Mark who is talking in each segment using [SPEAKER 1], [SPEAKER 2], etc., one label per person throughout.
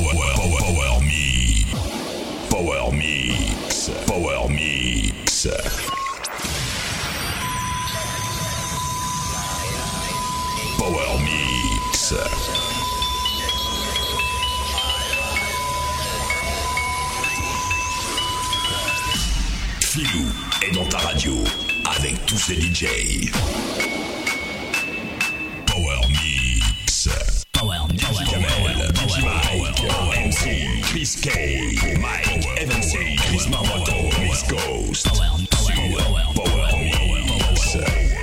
[SPEAKER 1] Filou est dans ta radio avec tous ses DJ. Power Mix. Jamel, DJ Mike, MC, Chris K, Mike, Evans, Chris Marmoto, Miss Ghost. Power Mix.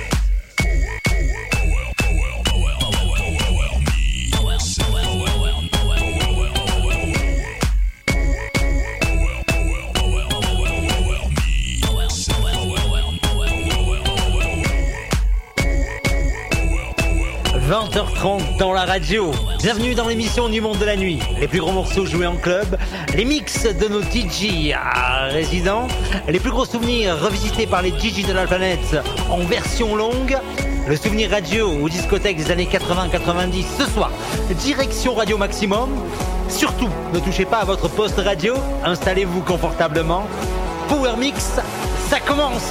[SPEAKER 2] « 20h30 dans la radio. Bienvenue dans l'émission du monde de la nuit. Les plus gros morceaux joués en club, les mix de nos DJ résidents, les plus gros souvenirs revisités par les DJ de la planète en version longue, le souvenir radio ou discothèque des années 80-90 ce soir. Direction Radio Maximum. Surtout, ne touchez pas à votre poste radio, installez-vous confortablement. Power Mix, ça commence.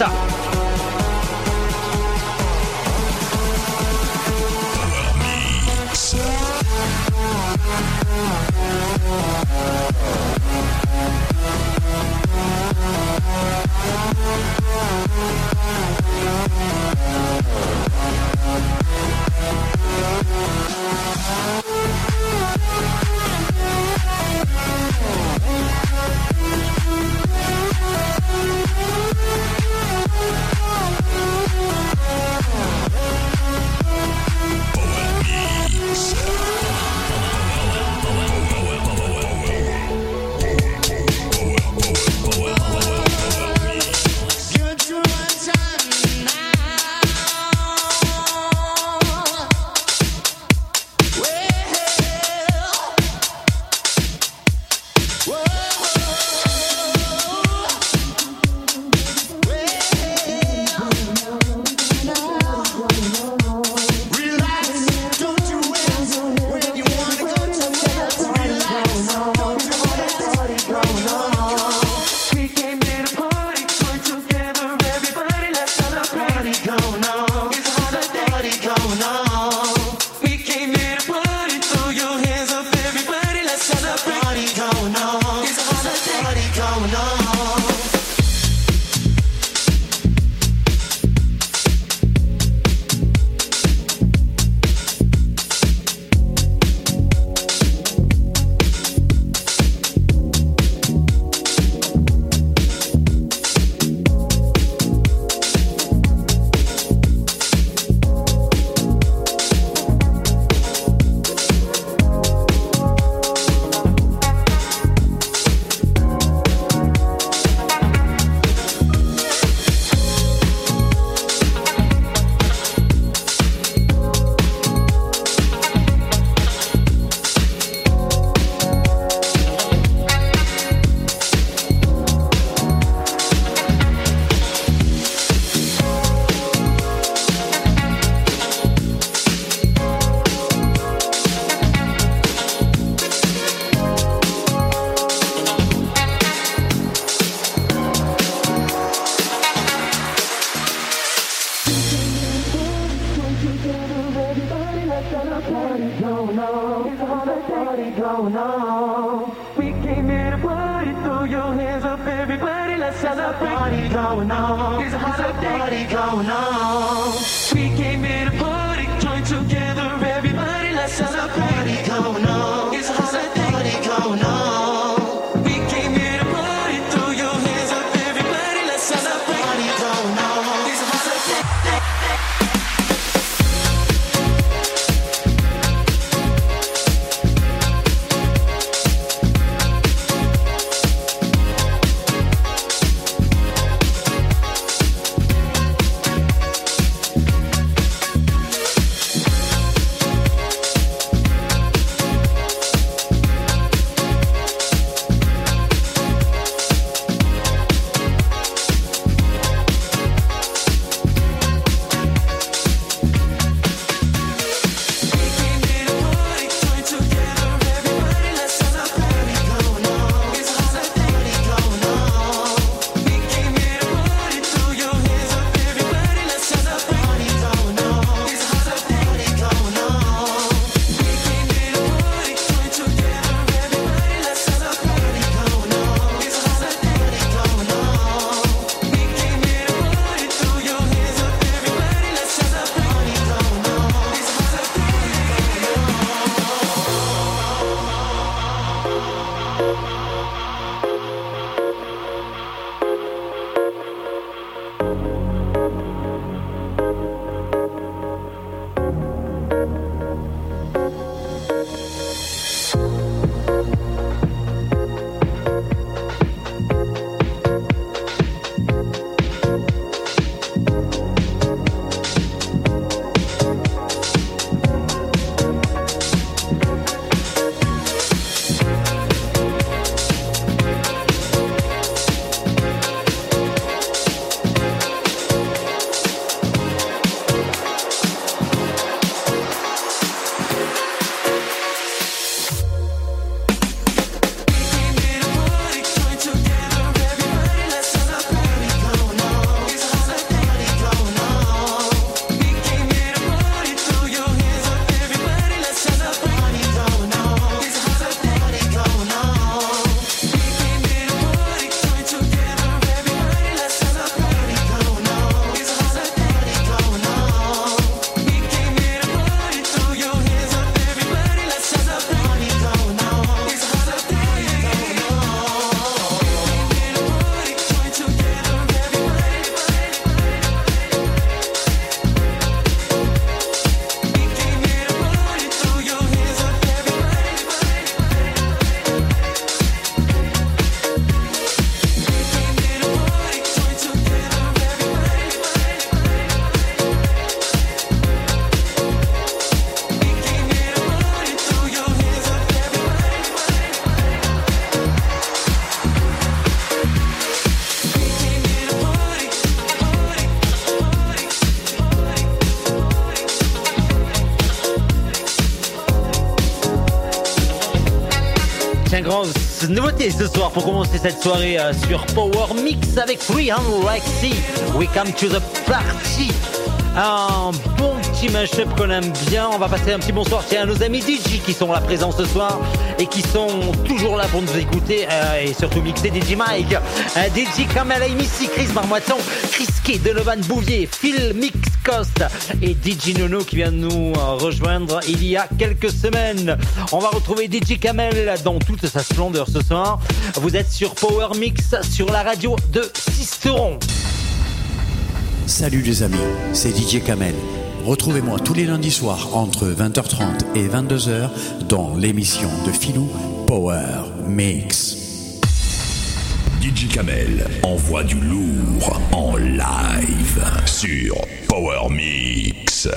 [SPEAKER 2] Tiens, grosse nouveauté ce soir pour commencer cette soirée sur Power Mix avec 300 Rexy. We come to the party. Un bon petit mashup qu'on aime bien. On va passer un petit bonsoir à nos amis DJ qui sont là présents ce soir et qui sont toujours là pour nous écouter et surtout mixer. DJ Mike, DJ Kamel, Missy, Chris Marmoiton, Chris K, Donovan Bouvier, Phil Mix Cost et DJ Nono qui vient de nous rejoindre il y a quelques semaines. On va retrouver DJ Kamel dans toute sa splendeur ce soir. Vous êtes sur Power Mix sur la radio de Sisteron.
[SPEAKER 3] Salut les amis, c'est DJ Kamel. Retrouvez-moi tous les lundis soirs entre 20h30 et 22h dans l'émission de Philou Power Mix.
[SPEAKER 1] DJ Kamel envoie du lourd en live sur Power Mix.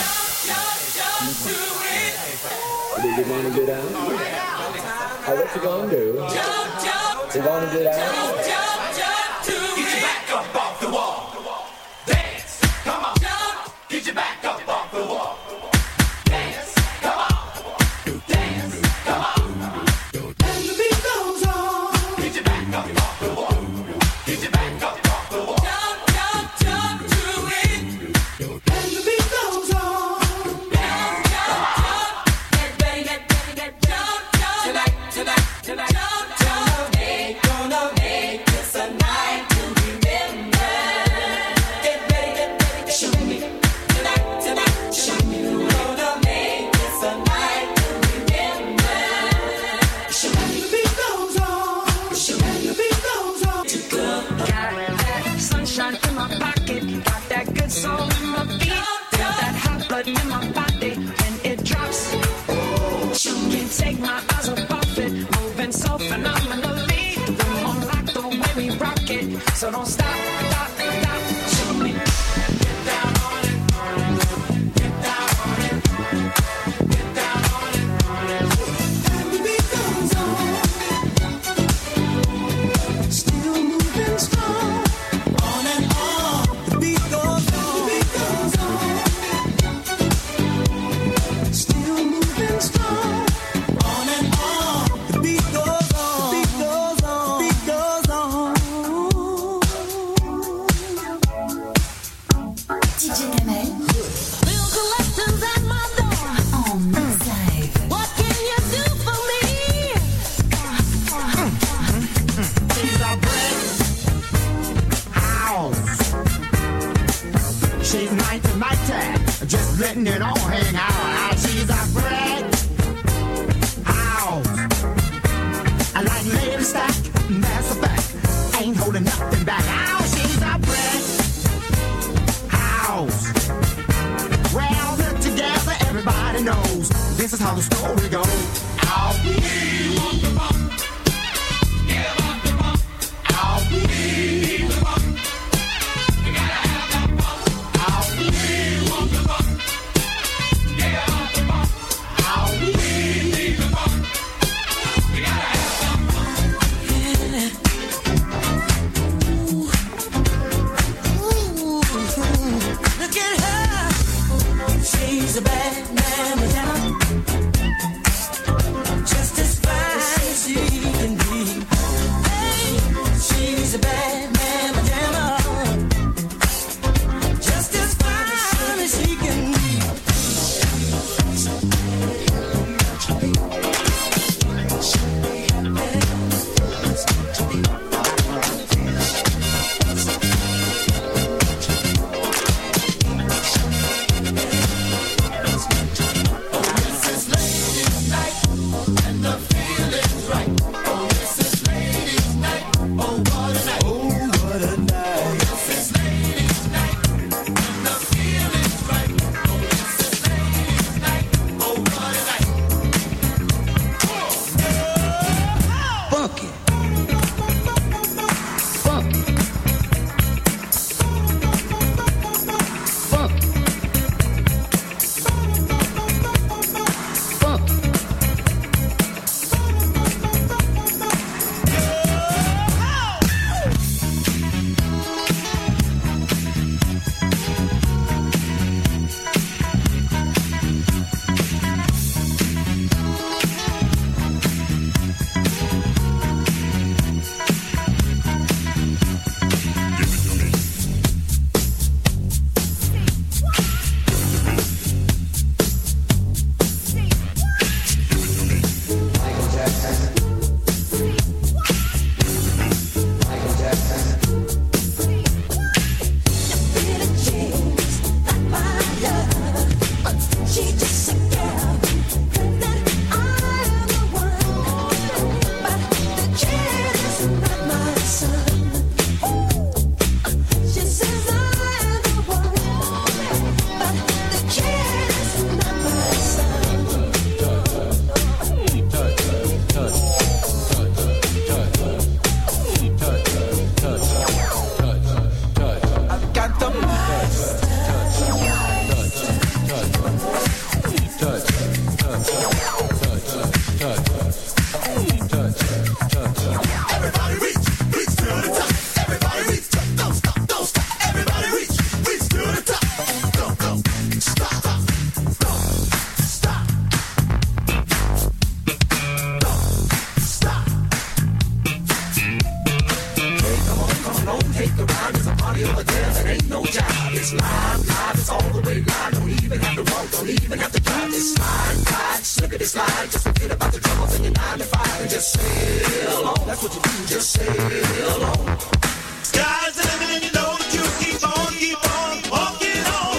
[SPEAKER 4] You wanna get out? What you gonna do? You wanna get out?
[SPEAKER 5] Get your back up off the wall. Dance, come on. Get your back up off the wall. Dance, come on. Dance, come on. And the beat goes on. Get your back up off the wall. Get your back up off the wall. Jump to it. And the beat goes on. Tonight. Gonna make this a night to remember. Get ready. Show me. Tonight. Show me. Gonna make this a night to remember. Show me. The beat goes on. Show me. The beat goes on.
[SPEAKER 6] Got that sunshine in my pocket, got that good soul in my feet, feel that hot blood in my body when it drops. Can't take my eyes off it, moving so phenomenally. Come on, like the way we rock it, so don't stop. Show me.
[SPEAKER 5] Get down on it. Get down on it. Get down on it.
[SPEAKER 6] And the beat goes on, still moving strong.
[SPEAKER 5] On and on.
[SPEAKER 6] The beat goes on, the beat goes on, still moving strong.
[SPEAKER 5] On and on.
[SPEAKER 6] The beat goes on, the beat goes on, the beat goes on.
[SPEAKER 7] DJ Kamel. Real collections at my door. En mix live. What can you do for me?
[SPEAKER 8] She's a brick house. She's 90, just letting it all hang out. She's a brick house. I like lady stack, that's a fact. Ain't holding nothing back. Oh, she's a brick house. Well, put together, everybody knows this is how the story goes. I'll be the bump. Give up the bump. I'll be the bump. You gotta have that bump. I'll be the bump. Give up the bump. I'll be the bump. You gotta have that
[SPEAKER 6] Look at her. She's a bad mama down. Just as fine as she can be. Hey, she's a bad mama down. Just as fine as she can be.
[SPEAKER 8] jive. It's live, it's all the way live. Don't even have to walk, don't even have to drive. It's slide, slippity slide. Just forget about the troubles in your 9 to 5 and just sail on. That's what you do, just sail on. Sky's the limit and you know that you keep on walking on,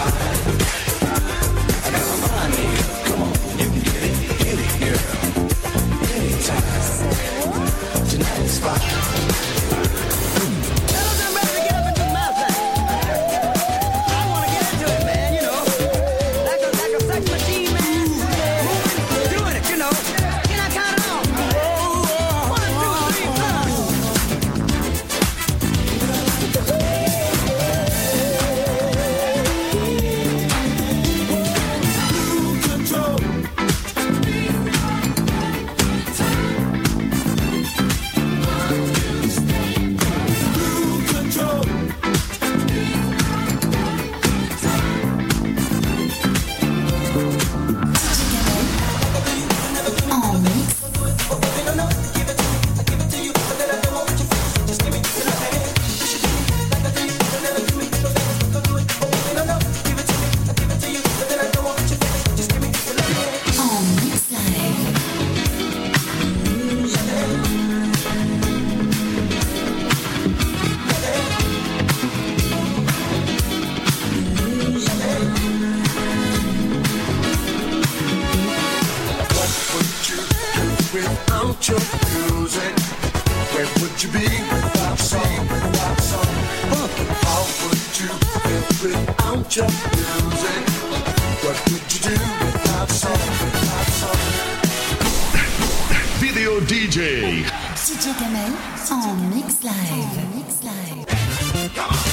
[SPEAKER 8] without your music? Where would you be without song? How would you feel without your music? What would you do without song?
[SPEAKER 1] Video DJ.
[SPEAKER 7] DJ Kamel en mix live.
[SPEAKER 5] Come on.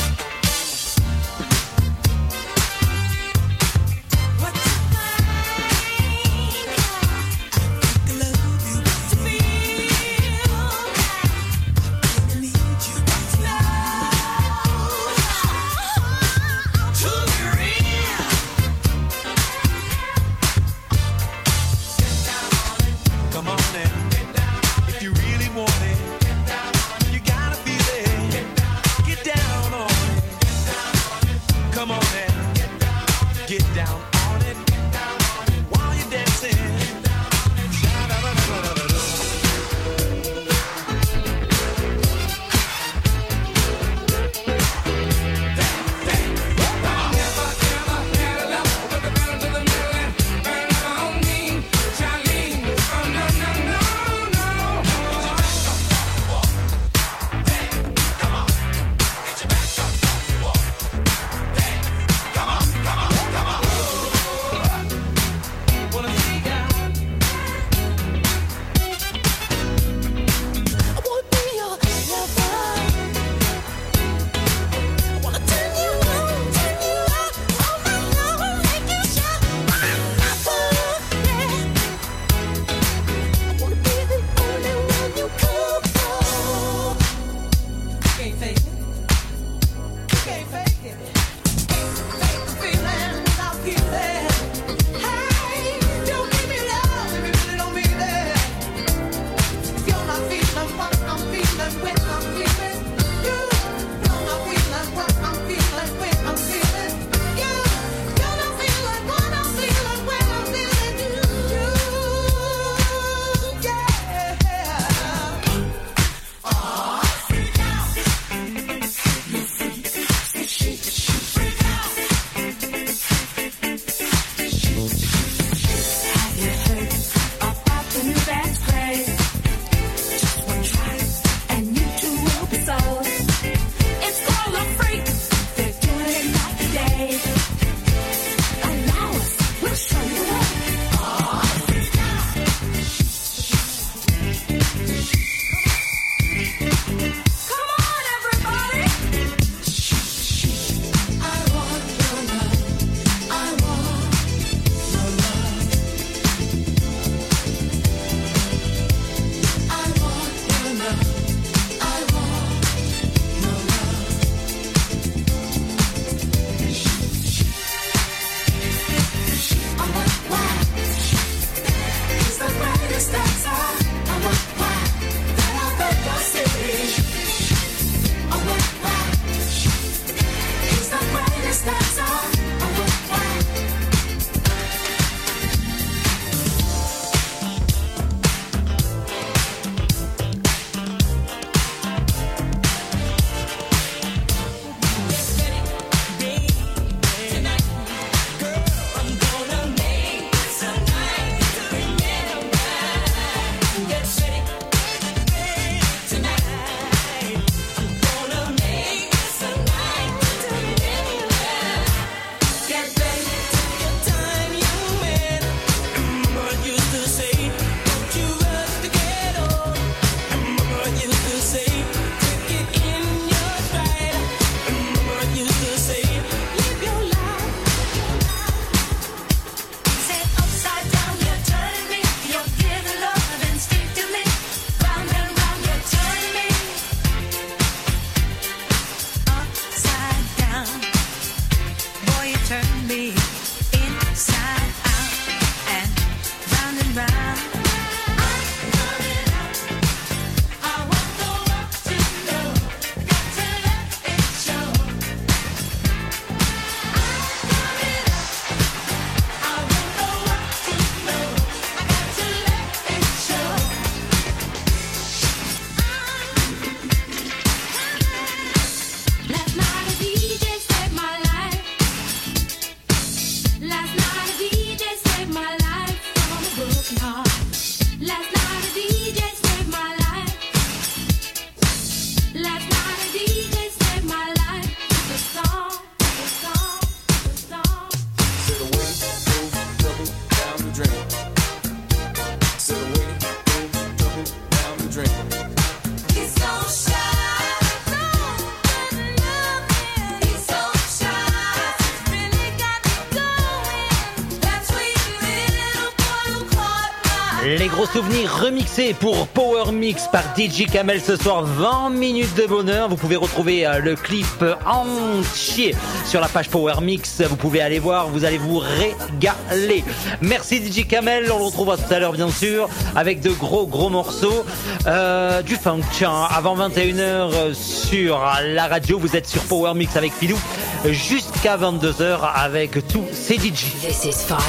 [SPEAKER 2] Les gros souvenirs remixés pour Power Mix par DJ Kamel ce soir, 20 minutes de bonheur. Vous pouvez retrouver le clip entier sur la page Power Mix. Vous pouvez aller voir, vous allez vous régaler. Merci DJ Kamel, on le retrouvera tout à l'heure bien sûr avec de gros morceaux. Du funk, tiens, avant 21h sur la radio. Vous êtes sur Power Mix avec Philou jusqu'à 22h avec tous ces DJ.
[SPEAKER 7] This is fire.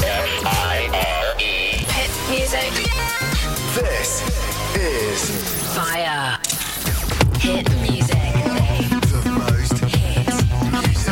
[SPEAKER 7] Hit music.
[SPEAKER 1] This is
[SPEAKER 7] Fire. Hit music.
[SPEAKER 1] the most
[SPEAKER 7] Hit.
[SPEAKER 1] music.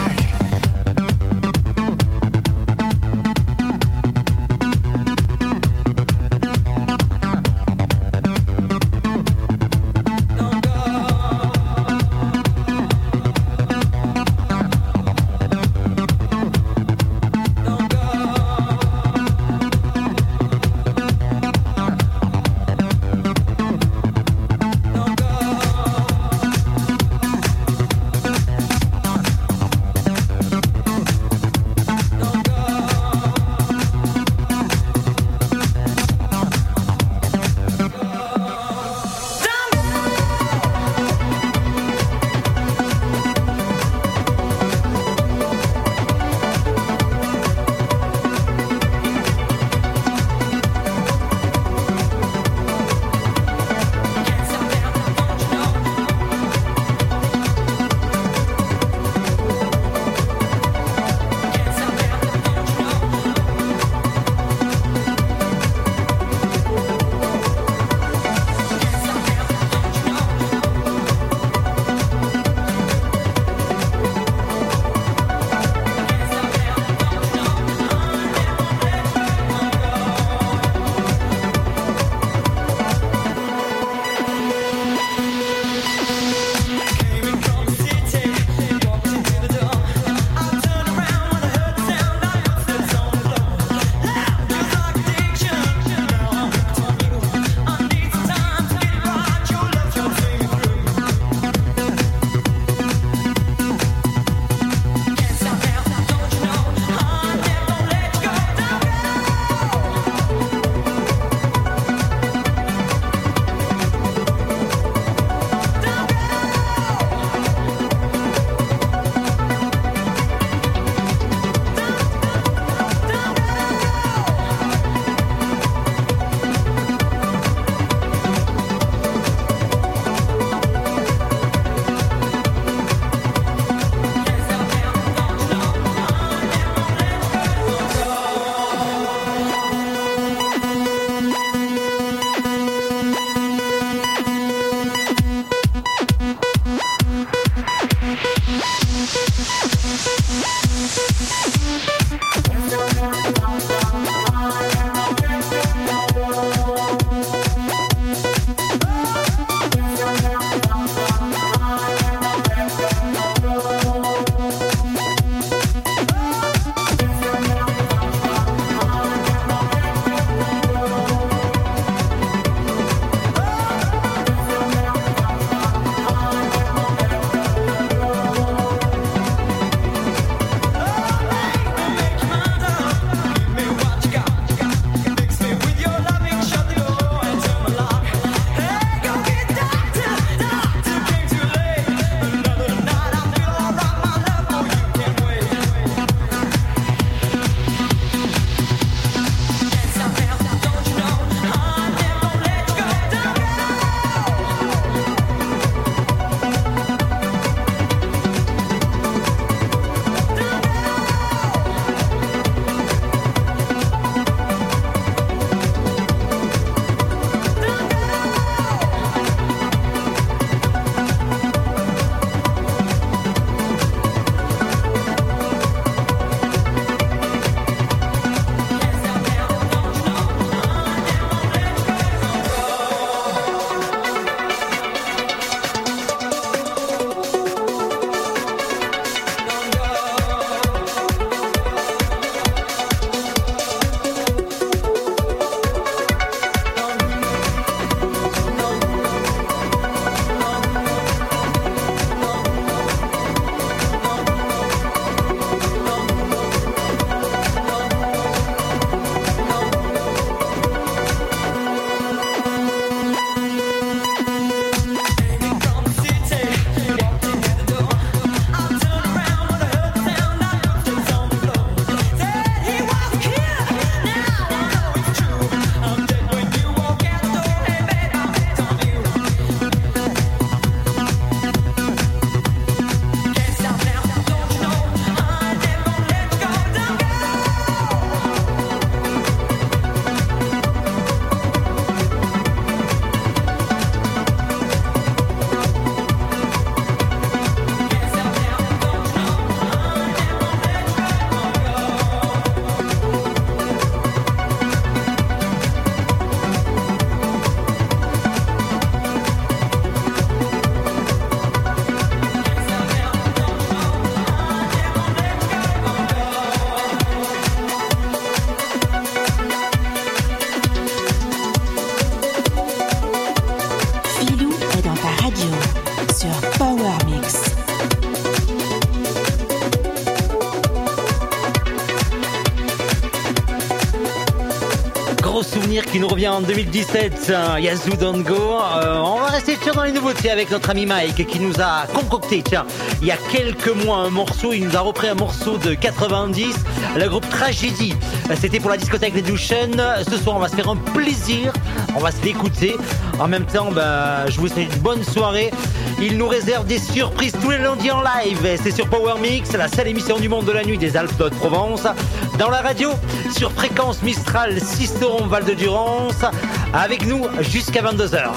[SPEAKER 2] gros souvenir qui nous revient en 2017, Yazoo Don't Go. On va rester dans les nouveautés avec notre ami Mike qui nous a concocté, tiens, il y a quelques mois un morceau, il nous a repris un morceau de 90, le groupe Tragedy. C'était pour la discothèque Redemption. Ce soir on va se faire un plaisir, on va se l'écouter. En même temps, je vous souhaite une bonne soirée. Il nous réserve des surprises tous les lundis en live. C'est sur Power Mix, la seule émission du monde de la nuit des Alpes de Provence. Dans la radio, sur Fréquence Mistral, Sisteron, Val de Durance. Avec nous jusqu'à 22h.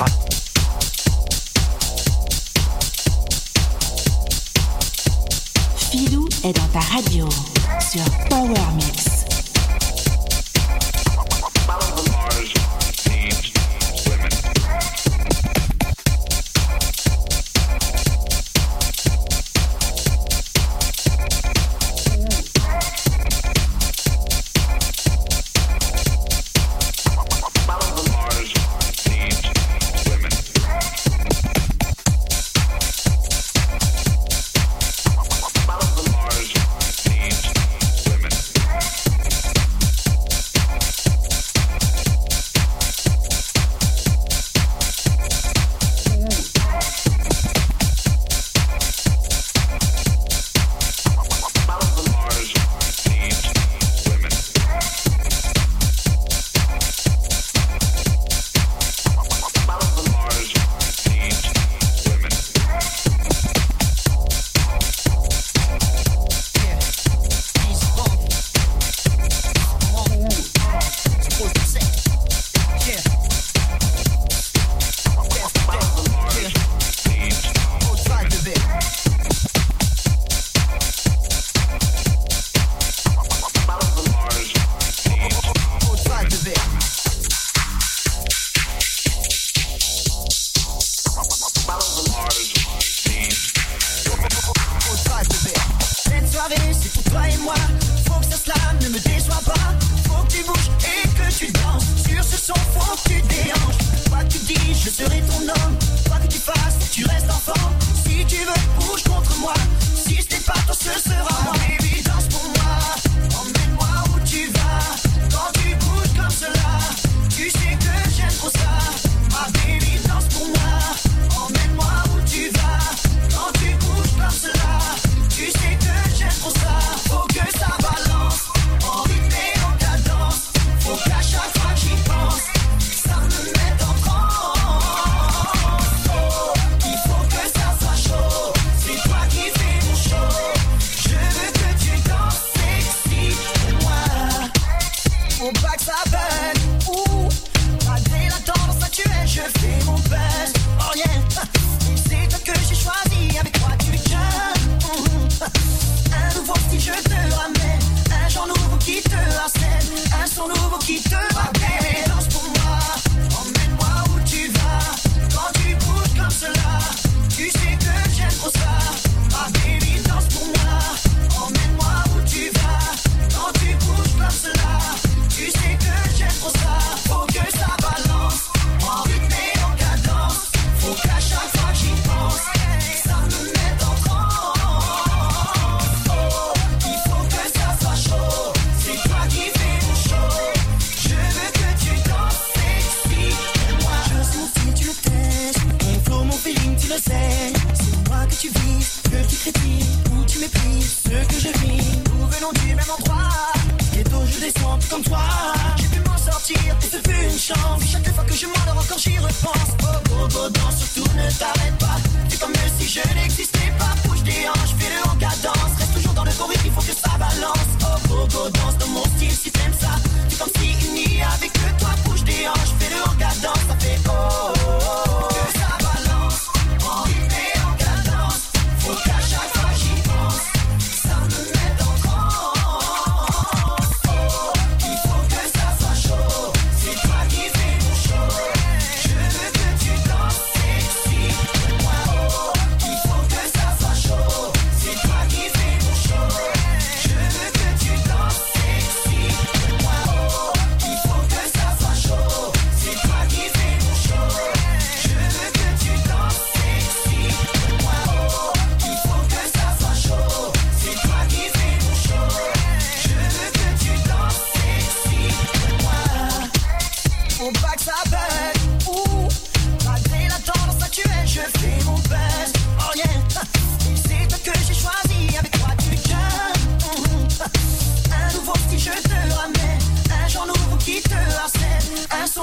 [SPEAKER 9] Filou est dans ta radio sur Power Mix.
[SPEAKER 6] Que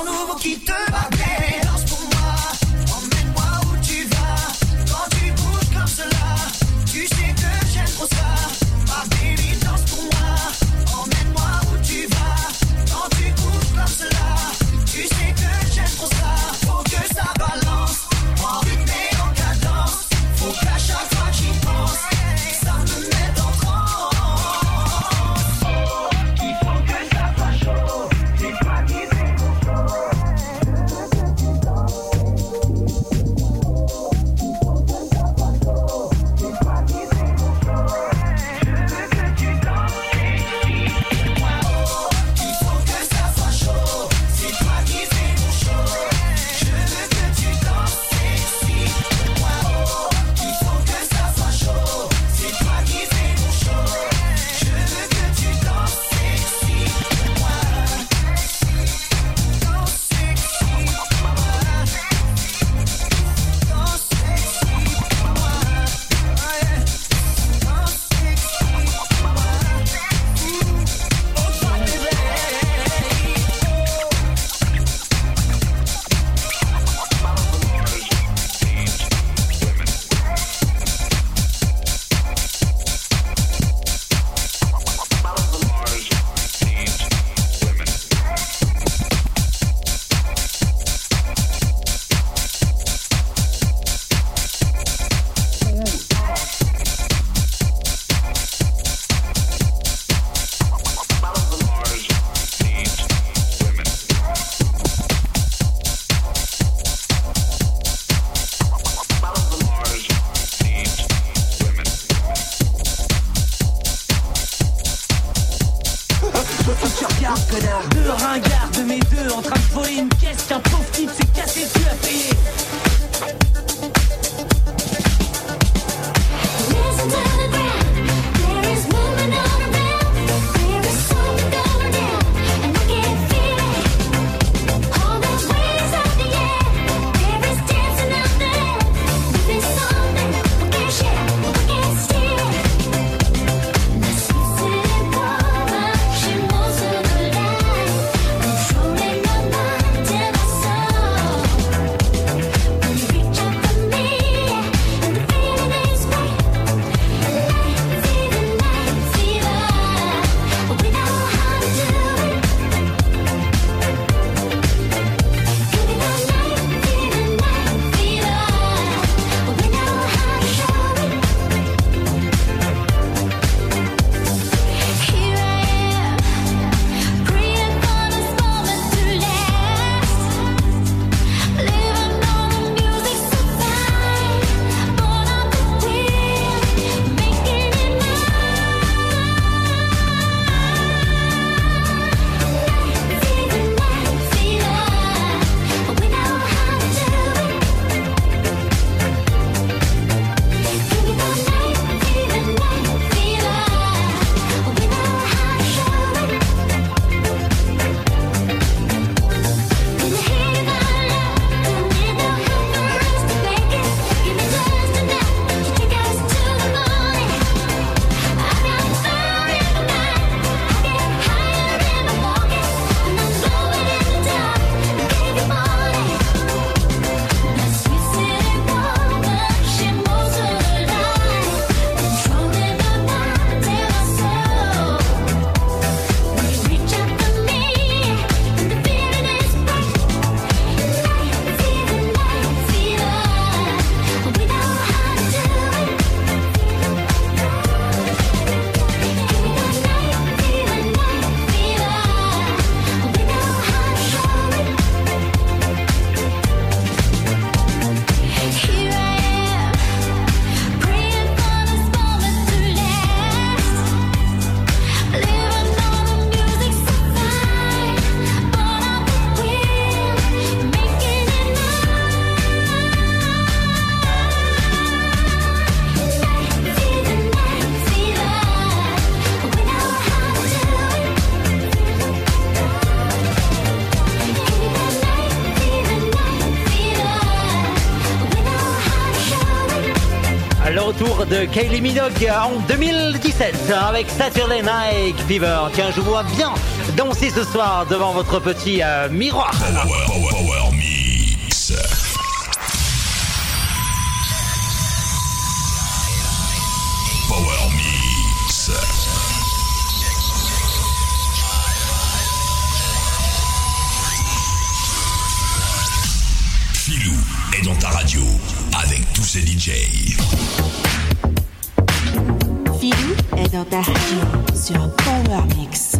[SPEAKER 8] nouveau qui te va bien. Danse pour moi, emmène-moi où tu vas. Quand tu bouges comme cela, tu sais que j'aime trop ça. Ma baby, danse pour moi, emmène-moi où tu vas. Quand tu bouges comme cela, tu sais que j'aime trop ça. Faut que ça balance, en rythme et en cadence. Faut qu'à chaque fois que j'y pense, ça me mette en transe. Il faut que ça soit chaud, c'est toi qui fais mon show.
[SPEAKER 6] Deux ringards de mes deux en train de voler une caisse qu'un pauvre type s'est cassé le cul à payer.
[SPEAKER 7] Listen to the ground, there is movement all around. There is something going down, and I can feel it. All the waves of the air, there is dancing out there. There is something we can't share, we can't steal. La suicide power, she moves through the light, controlling my mind and my soul. We reach out for me.
[SPEAKER 2] retour de Kylie Minogue en 2017 avec Saturday Night Fever. Tiens, je vous vois bien danser ce soir devant votre petit miroir.
[SPEAKER 1] Power Mix. Power Mix. Filou est dans ta radio avec tous ses DJ.
[SPEAKER 9] Filou est dans ta radio sur Power Mix.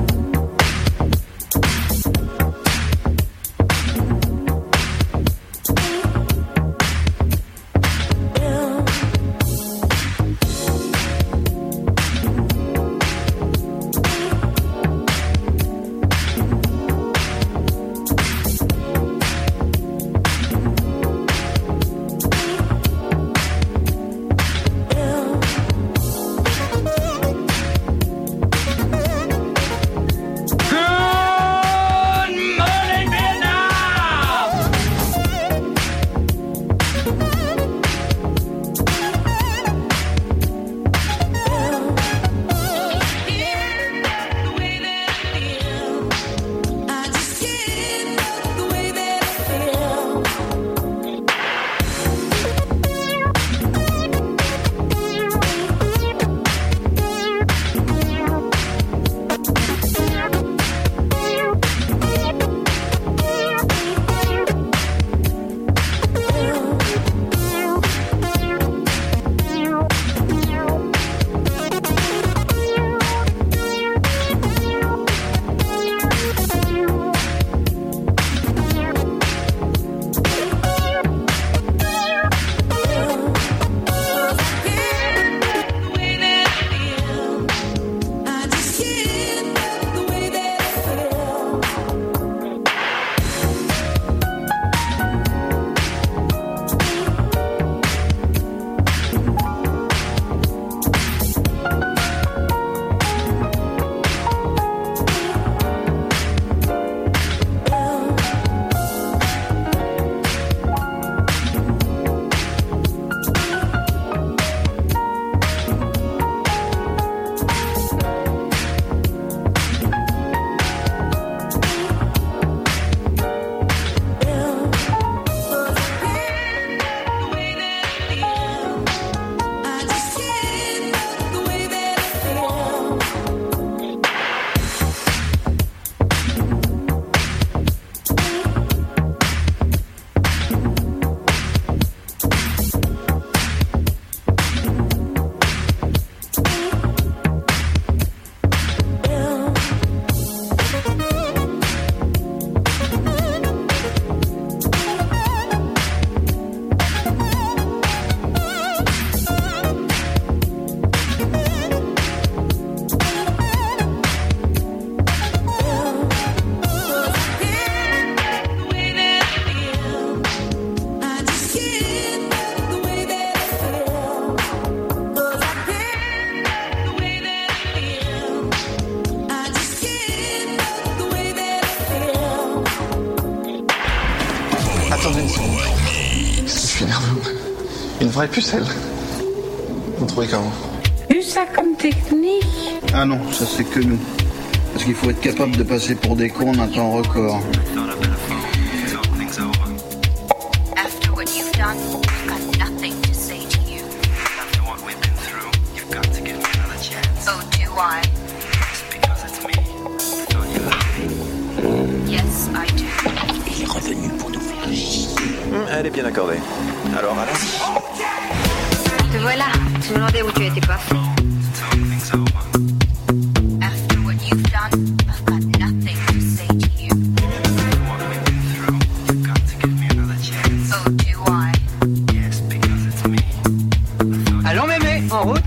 [SPEAKER 10] Attendez une seconde. Je suis nerveux. Une vraie pucelle. Vous trouvez comment?
[SPEAKER 11] Eu ça comme technique.
[SPEAKER 12] Ah non, ça c'est que nous. Parce qu'il faut être capable de passer pour des cons en un temps record.
[SPEAKER 13] After what you've done, I've got nothing to say to you. After what we've been through, you've got to give me another chance. Oh, do I? It's because it's me. Don't you love me? Yes, I do.
[SPEAKER 14] Il est revenu pour nous faire chier. Elle est bien accordée. Alors allons-y.
[SPEAKER 13] Te voilà. Tu me demandais où tu étais passé. After what you've done, I've got nothing to say to you. What we've been through, you've got to give me another chance. Oh, do I? Yes, because it's me.
[SPEAKER 2] Allons mémé, en route.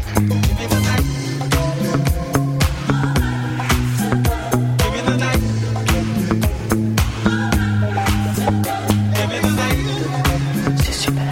[SPEAKER 14] C'est super.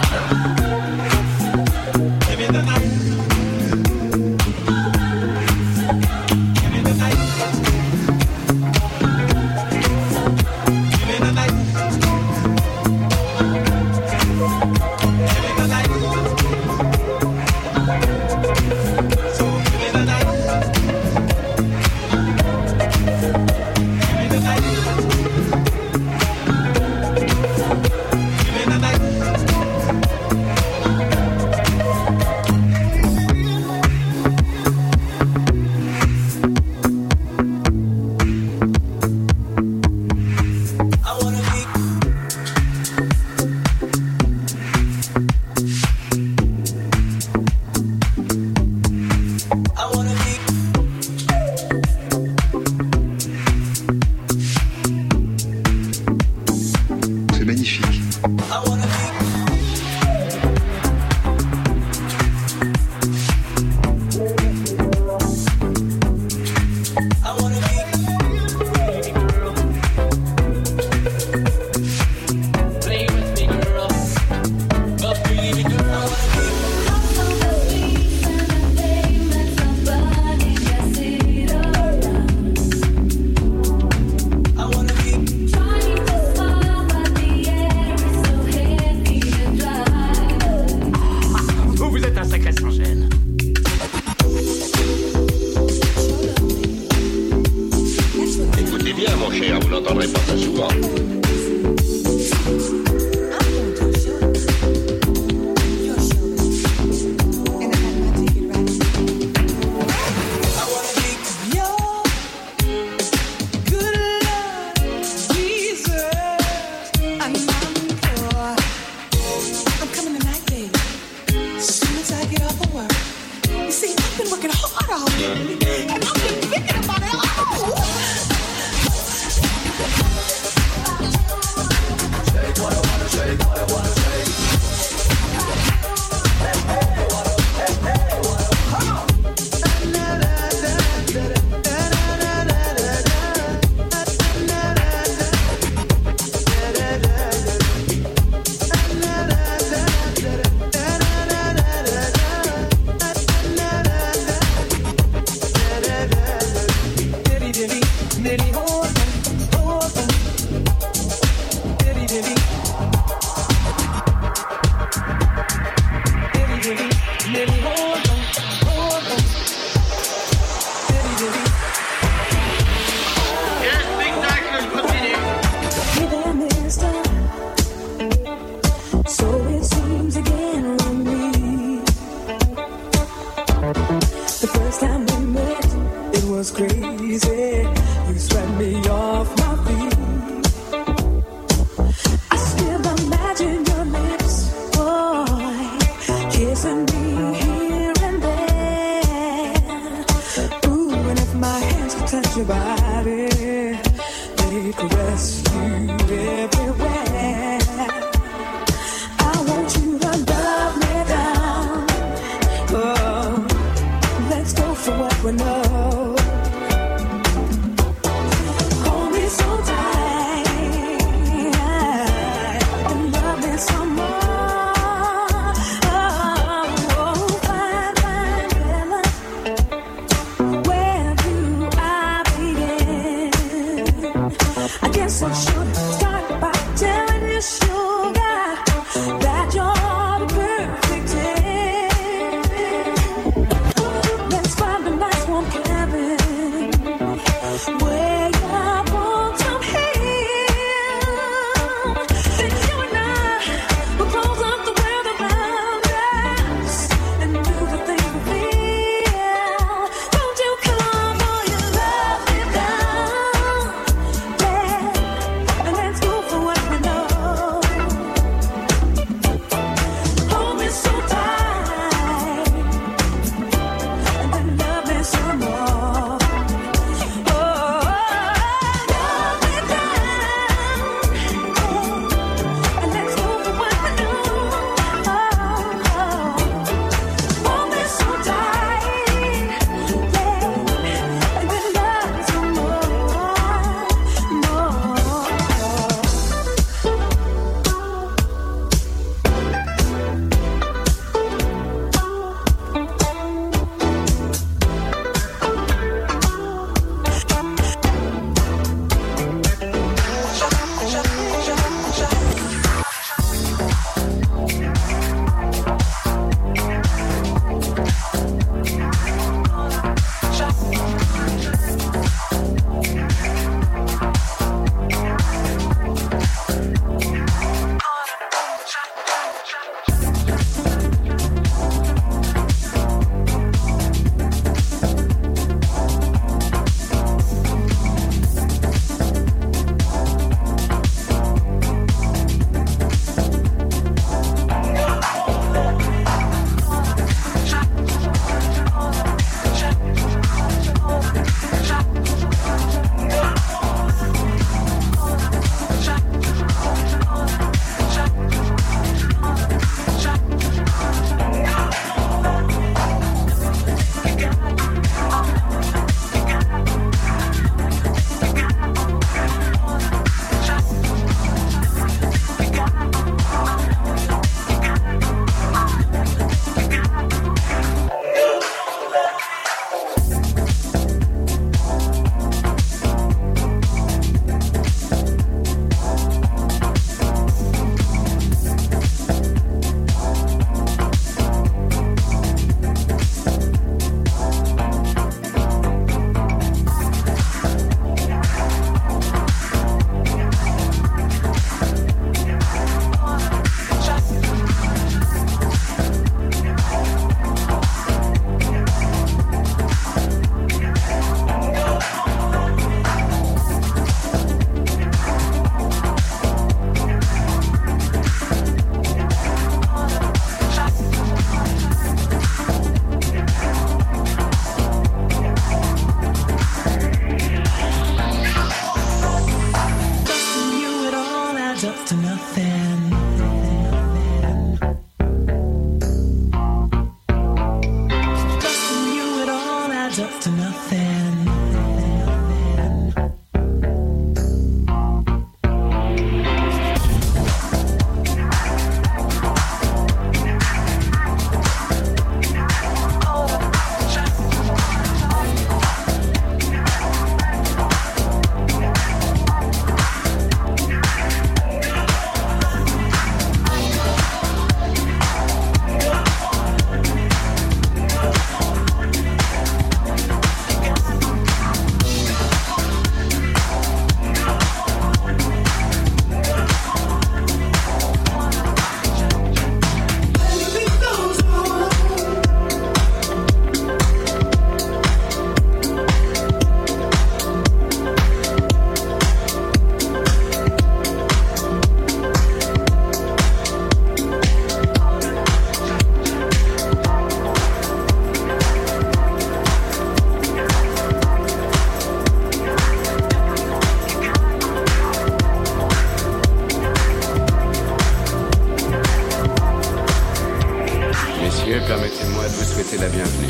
[SPEAKER 15] Écoutez bien, mon cher, vous n'entendrez pas ça souvent.
[SPEAKER 6] Oh
[SPEAKER 16] la bienvenue.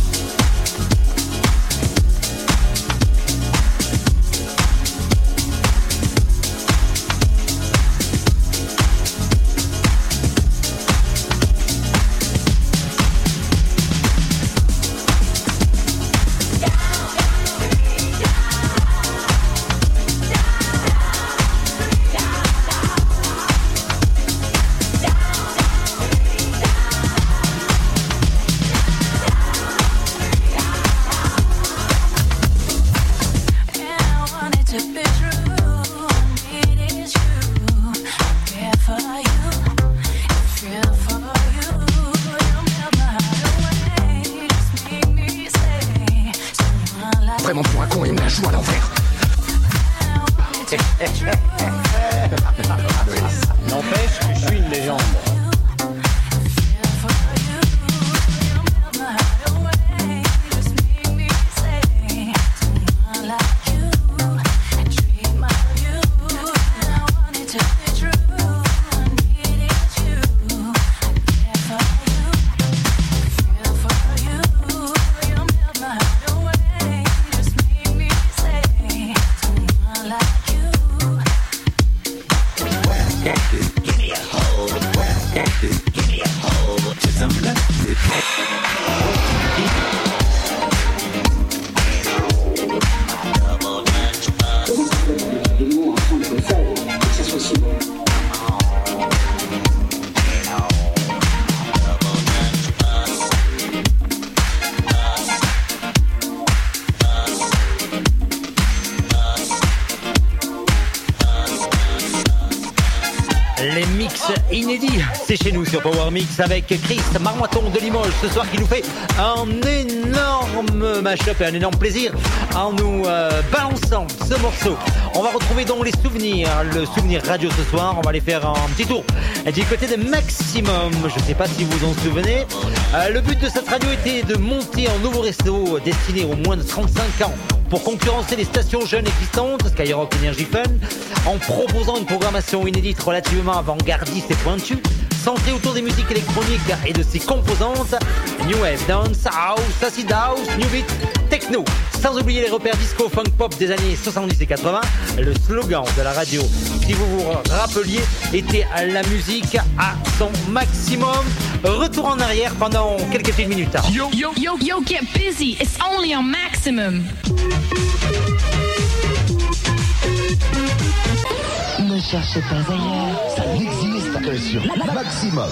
[SPEAKER 17] Vraiment pour un con, il me la joue à l'envers.
[SPEAKER 18] N'empêche que je suis une légende.
[SPEAKER 2] Les mix inédits, c'est chez nous sur Power Mix avec Chris Marmoiton de Limoges ce soir qui nous fait un énorme mashup et un énorme plaisir en nous balançant ce morceau. On va retrouver donc les souvenirs, le souvenir radio ce soir. On va aller faire un petit tour du côté de Maximum. Je ne sais pas si vous vous en souvenez. Le but de cette radio était de monter un nouveau resto destiné aux moins de 35 ans pour concurrencer les stations jeunes existantes, Skyrock, Energy Fun, en proposant une programmation inédite relativement avant-gardiste et pointue, centrée autour des musiques électroniques et de ses composantes, New Wave, Dance, House, Acid House, New Beat, Techno, sans oublier les repères disco, funk, pop des années 70 et 80. Le slogan de la radio, si vous vous rappeliez, était la musique à son maximum. Retour en arrière pendant quelques petites minutes.
[SPEAKER 19] Yo, get busy. It's only on Maximum.
[SPEAKER 20] Ne cherchez pas ailleurs. Ça n'existe que sur Maximum.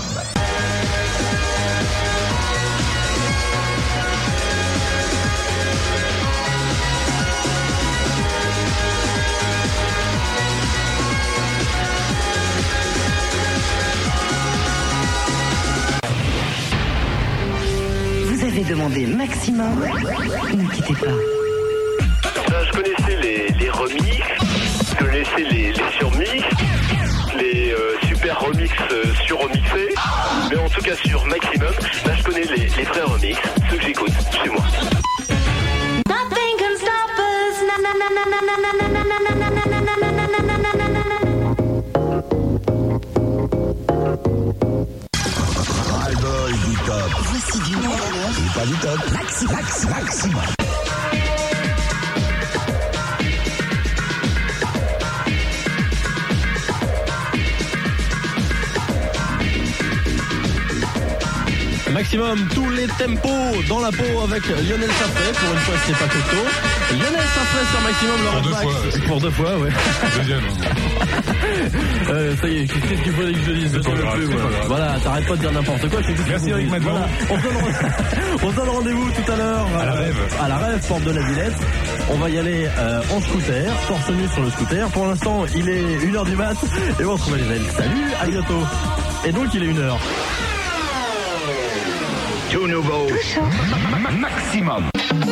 [SPEAKER 21] Vous avez demandé Maximum. Ne quittez pas.
[SPEAKER 22] Je connaissais les remix, je connaissais les surmix, les super remix surremixés, mais en tout cas sur Maximum, là je connais les vrais remix, ceux que j'écoute chez moi.
[SPEAKER 7] Nothing can stop us. Na na na na na na na na na na na na na na na na.
[SPEAKER 20] Ras-le-bol du top.
[SPEAKER 21] Voici du monde à l'heure.
[SPEAKER 20] Et pas du top. Maximum.
[SPEAKER 23] Maximum, tous les tempos dans la peau avec Lionel Safray. Pour une fois, c'est pas Toto. Lionel Safray sur Maximum, Laurent Max. Pour deux fois, ouais.
[SPEAKER 24] Deuxième.
[SPEAKER 23] Ça y est, qu'est-ce qu'il faut que je dise? Voilà, t'arrêtes pas de dire n'importe quoi.
[SPEAKER 24] Merci avec Madeleine.
[SPEAKER 23] Voilà. On se donne rendez-vous tout à l'heure. À la rêve, porte de la Villette. On va y aller en scooter, torse nu sur le scooter. Pour l'instant, il est 1h du mat. Et on se retrouve à les ailes. Salut, à bientôt. Et donc, il est 1h.
[SPEAKER 20] Tout nouveau. Maximum.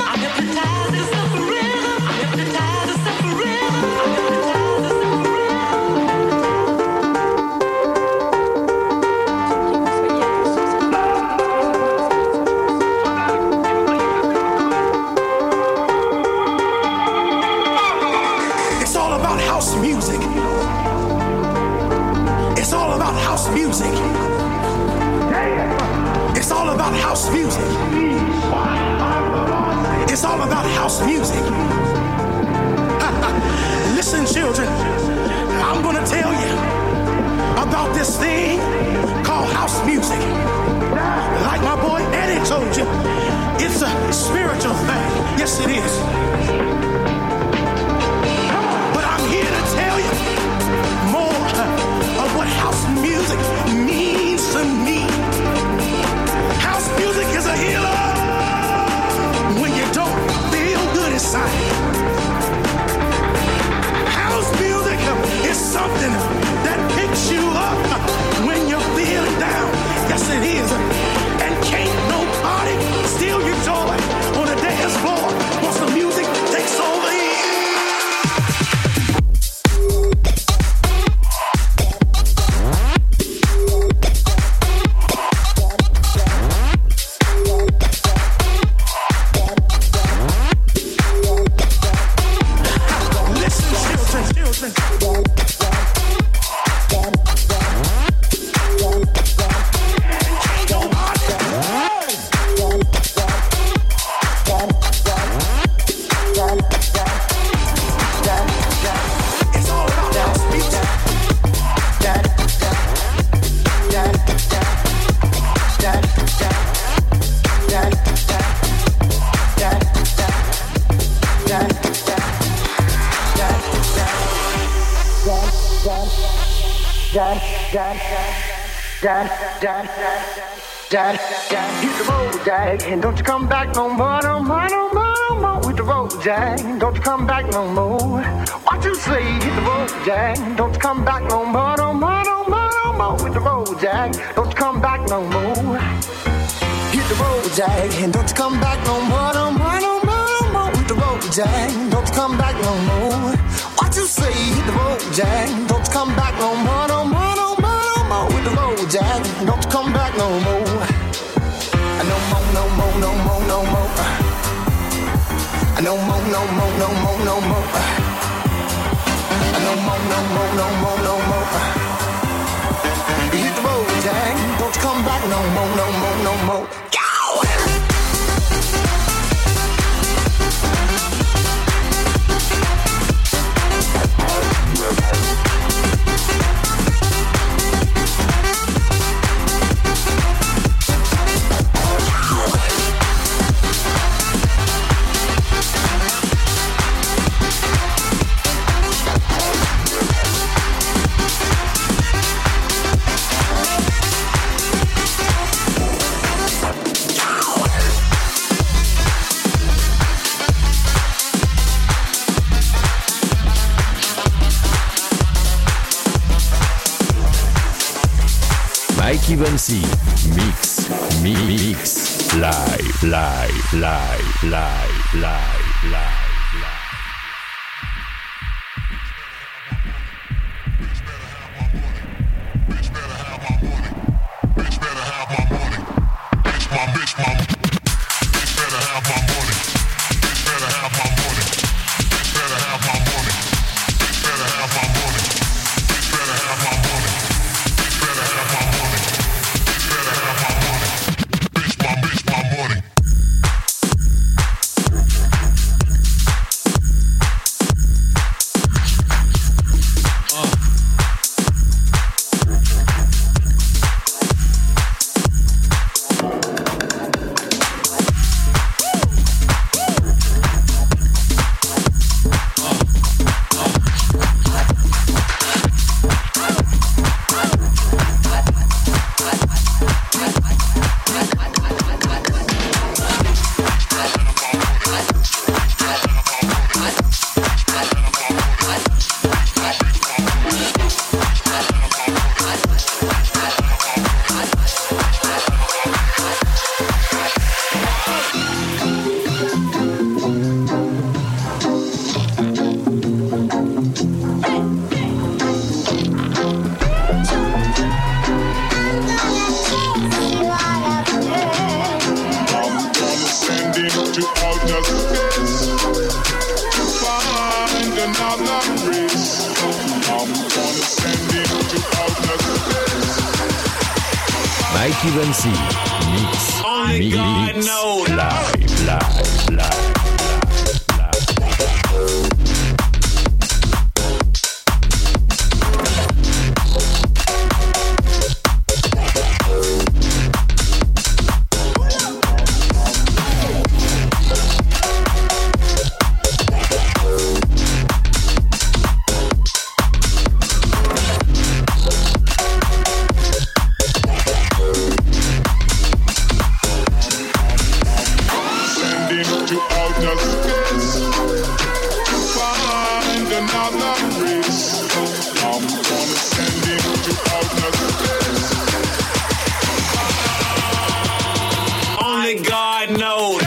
[SPEAKER 8] It's all about house music. It's all about house music. It's all about about house music. It's all about house music. Listen, children, I'm gonna tell you about this thing called house music. Like my boy Eddie told you, it's a spiritual thing. Yes, it is. But I'm here to tell you more of what house music means to me. House music is a healer when you don't feel good inside. House music is something that picks you up when you're feeling down. Yes, it is. And can't nobody steal your joy on the dance floor once the music takes over here.
[SPEAKER 3] Hit the road, Jack, and don't you come back no more, no more, no more, no more. Hit the road, Jack, don't you come back no more. What you say? Hit the road, Jack, don't you come back no more, no more, no more, no more. Hit the road, Jack, don't you come back no more. Hit the road, Jack, and don't you come back no more, no more, no more, no more. Hit the road, Jack, don't you come back no more. What you say? Hit the road, Jack, don't you come back no more, no more, no more, no more. Hit the road, Jack, don't you come back no more. No more, no more, no more, no more. No more, no more, no more, no more. No more, no more, no more, no more. Hit the road, Jack, don't you come back no more, no more, no more. Go!
[SPEAKER 1] Mikey Bonsi, mix, live, live, live, live, live, live. Mikey Vancy, mix,
[SPEAKER 5] Only God
[SPEAKER 1] mix,
[SPEAKER 5] knows.
[SPEAKER 1] live.
[SPEAKER 5] Sending to outer space. Find another race. I'm gonna send him to outer space. Only God knows.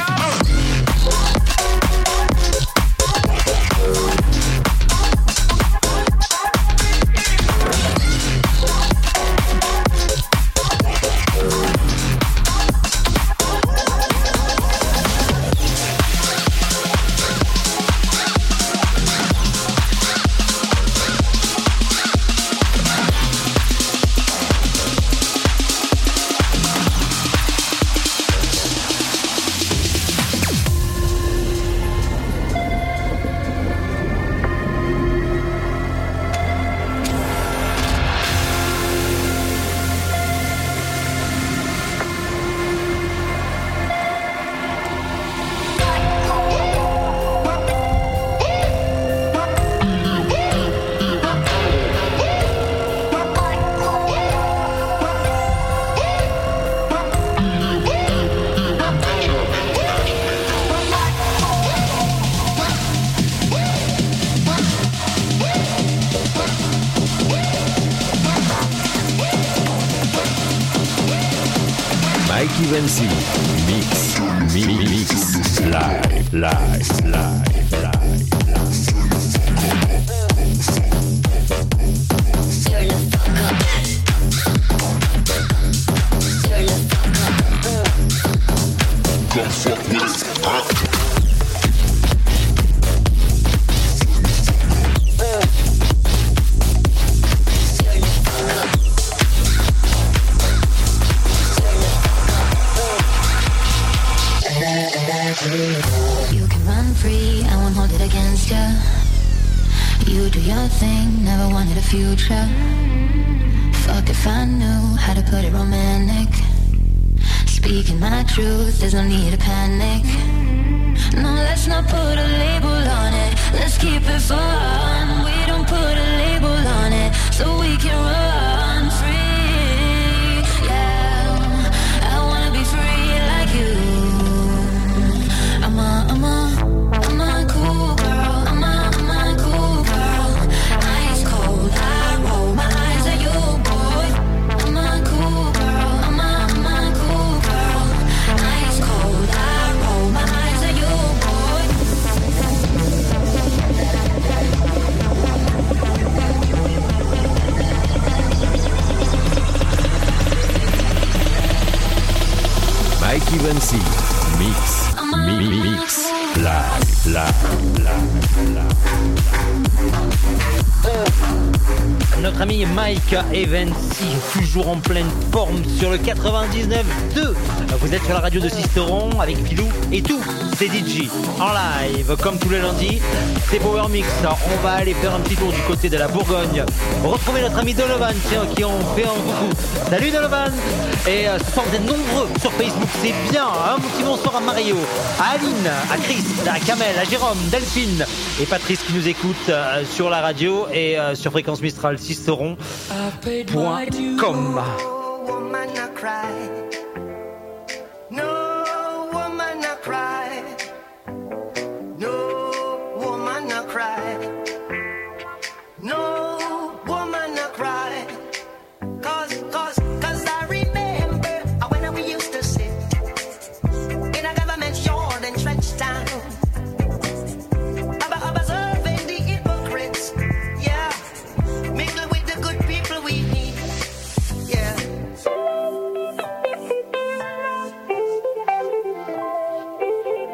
[SPEAKER 1] Mikey Vancy, mix, live.
[SPEAKER 5] Come fuck with it.
[SPEAKER 7] You can run free, I won't hold it against ya. You do your thing, never wanted a future. Fuck if I knew how to put it romantic. Speaking my truth, there's no need to panic. No, let's not put a label on it. Let's keep it fun. We don't put a label on it, so we can run free. Yeah, I wanna be free like you. I'm a cool girl. I'm a cool girl. Ice cold, I roll my eyes at you, boy. I'm a cool girl. I'm a cool girl. Ice cold, I roll my eyes at you, boy.
[SPEAKER 1] Mikey Vancy, mix, live.
[SPEAKER 2] Notre ami Mike Evancy, toujours en pleine forme sur le 99.2. Vous êtes sur la radio de Sisteron avec Pilou et tout, c'est DJ en live comme tous les lundis. C'est Power Mix. On va aller faire un petit tour du côté de la Bourgogne. Retrouver notre ami Donovan, tiens, qui en fait un coucou. Salut Donovan. Et ce soir vous êtes nombreux sur Facebook, c'est bien. Un petit bonsoir à Mario, à Aline, à Chris, à Kamel, à Jérôme, Delphine et Patrice qui nous écoutent sur la radio et sur Fréquence Mistral Sisteron.com.
[SPEAKER 6] Woman, I cry. No woman, I cry. No woman, I cry. No woman, I cry. Cause I remember when we used to sit in a government yard in Trenchtown. Observing the hypocrites, yeah, mingle with the good people we need, yeah.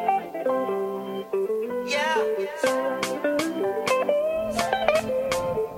[SPEAKER 6] Yeah.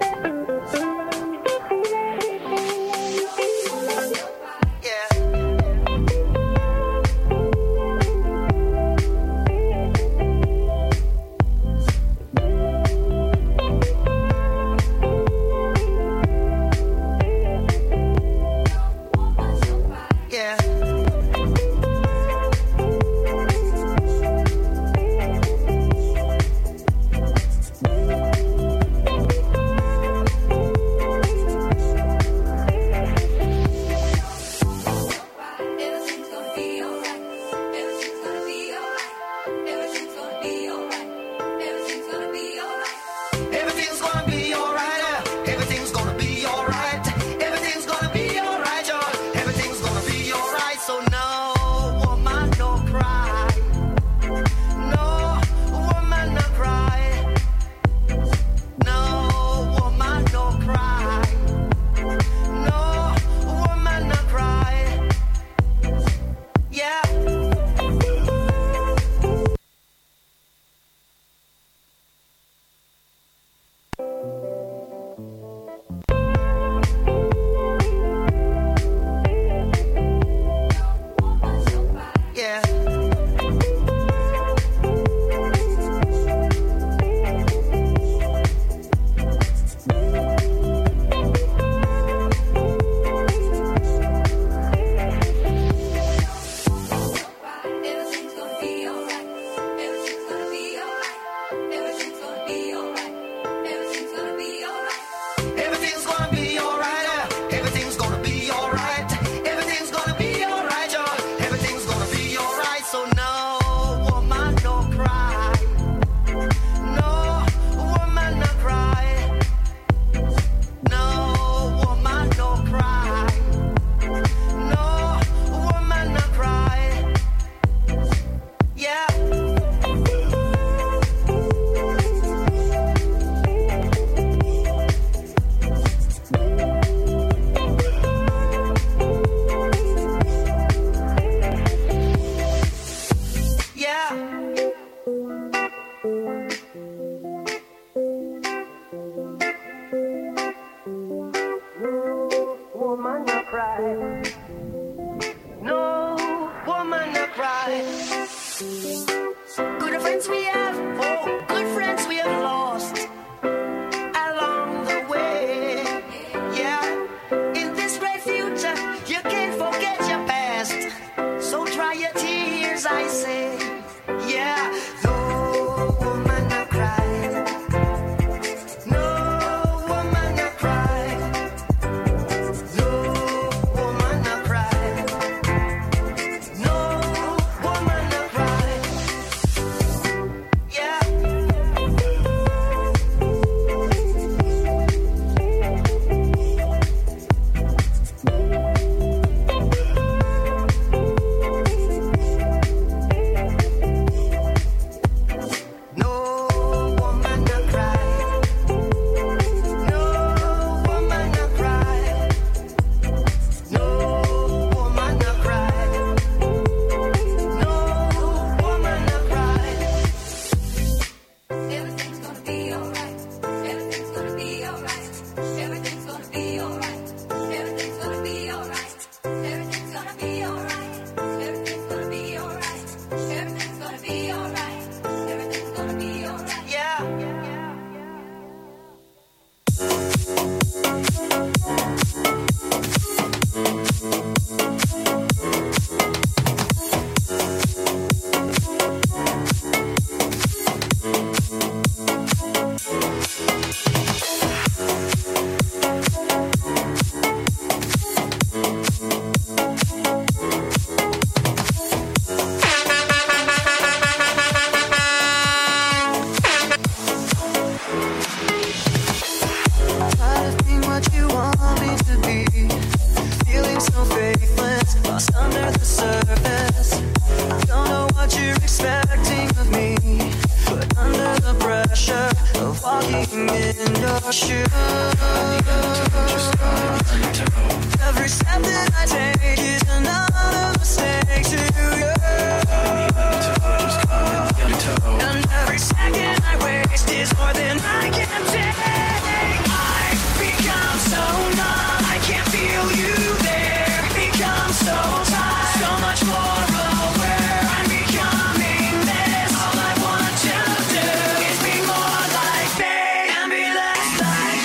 [SPEAKER 6] No woman to cry. Good friends we have, oh, good friends we have lost along the way. Yeah, in this bright future, you can't forget your past. So dry your tears, I say. Yeah, no woman to cry. No woman to cry. No woman to cry. No woman to cry. Yeah. No woman to cry. No woman to cry. No woman to cry. No woman to cry. Everything's gonna be alright. Everything's gonna be alright. Everything's gonna be alright. Everything's gonna be alright. Everything's gonna be alright. Everything's gonna be alright. Everything's gonna be alright. Everything's gonna be alright. Yeah. Try to be what you want me to be. Feeling so faithless, lost under the surface. I don't know what you're expecting of me, but under the pressure of walking in your shoes, every step that I take is another mistake to you. And every second I waste is more than I can take. I've become so numb, I can't feel you there. Become so tired, so much more aware. I'm becoming this. All I want to do is be more like me and be less like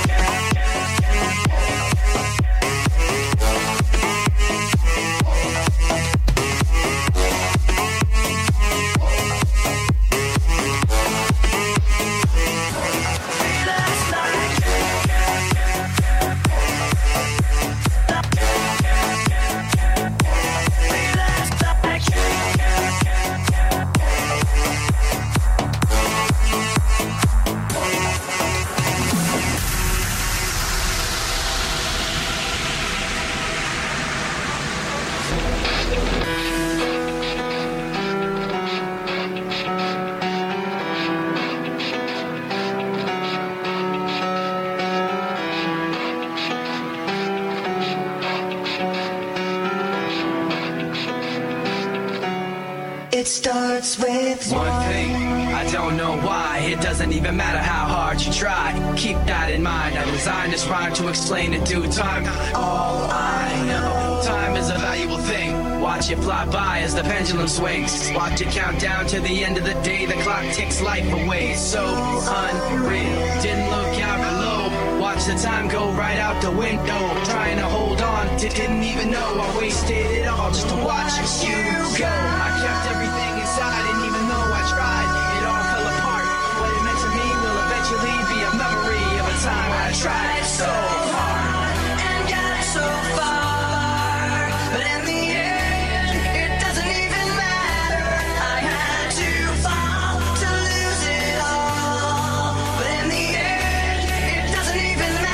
[SPEAKER 6] it starts with
[SPEAKER 4] One thing, I don't know why. It doesn't even matter how hard you try. Keep that in mind. I designed this rhyme to explain in due time. All I know, time is a valuable thing. Watch it fly by as the pendulum swings. Watch it count down to the end of the day. The clock takes life away. So unreal. Didn't look out below. Watch the time go right out the window. Trying to hold on, didn't even know I wasted it all just to watch you go. I kept everything inside, and even though I tried, it all fell apart. What it meant to me will eventually be a memory of a time I tried so hard
[SPEAKER 6] and got so far, but in the end, it doesn't even matter. I had to fall to lose it all, but in the end, it doesn't even matter.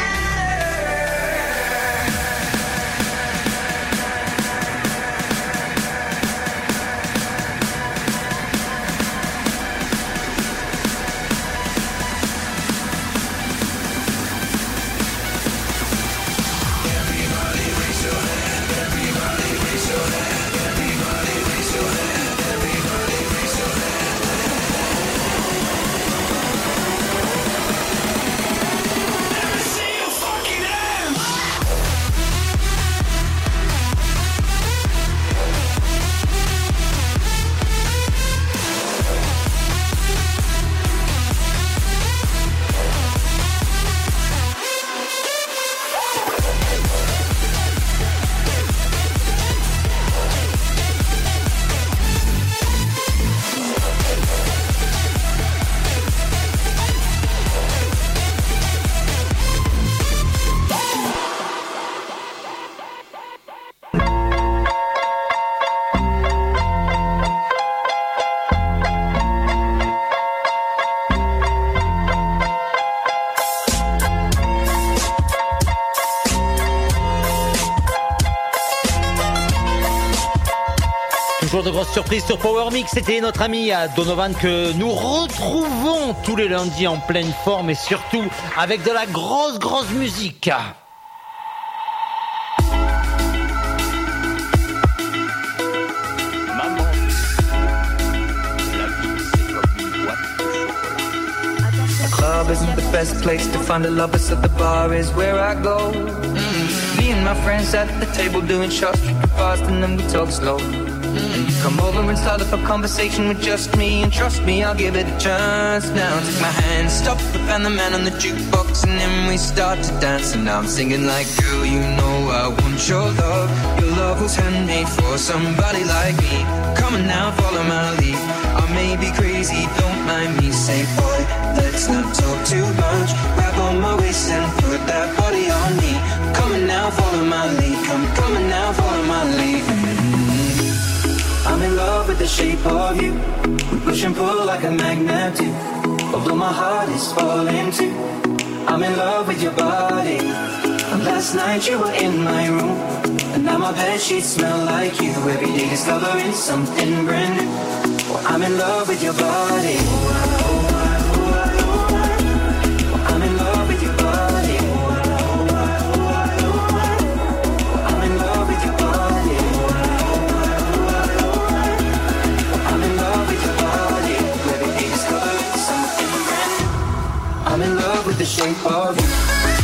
[SPEAKER 2] Toujours de grosses surprises sur Power Mix. C'était notre ami Donovan que nous retrouvons tous les lundis en pleine forme et surtout avec de la grosse musique.
[SPEAKER 4] Club isn't the best place to find a lover, so the bar is where I go. Me and my friends at the table doing shots, drinking fast, and then we talk slow. And you come over and start up a conversation with just me, and trust me, I'll give it a chance. Now take my hand, stop the band, the man on the jukebox, and then we start to dance. And now I'm singing like, girl, you know I want your love. Your love was handmade for somebody like me. Come on now, follow my lead. I may be crazy, don't mind me. Say, boy, let's not talk too much. Grab on my waist and put that body on me. Come on now, follow my lead. Come on now, follow my lead. I'm in love with the shape of you. We push and pull like a magnet do. Although my heart is falling too. I'm in love with your body. And last night you were in my room, and now my bedsheets smell like you. Every day discovering something brand new. Well, I'm in love with your body. I'm in love with your body. I'm in love with your body. I'm in love with your body. Every day discovering something brand new. I'm in love with the shape of you.